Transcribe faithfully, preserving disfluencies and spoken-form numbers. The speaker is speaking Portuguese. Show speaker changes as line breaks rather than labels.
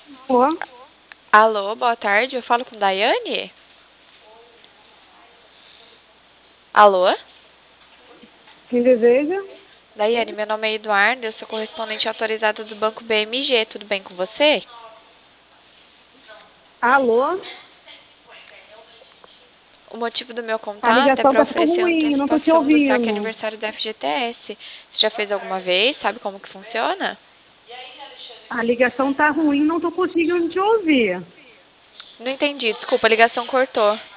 Ó,
Alô, boa tarde. Eu falo com Daiane? Alô?
quem deseja?
Daiane, meu nome é Eduardo, eu sou correspondente autorizada do Banco B M G. Tudo bem com você?
Alô?
O motivo do meu
A
contato é
ligação
para
tá ficando
oferecer uma
ruim, não tô te
antecipação do saque
ouvindo.
aniversário do F G T S. Você já fez alguma vez? Sabe como que funciona?
A ligação tá ruim, não tô conseguindo te ouvir.
Não entendi, desculpa, a ligação cortou.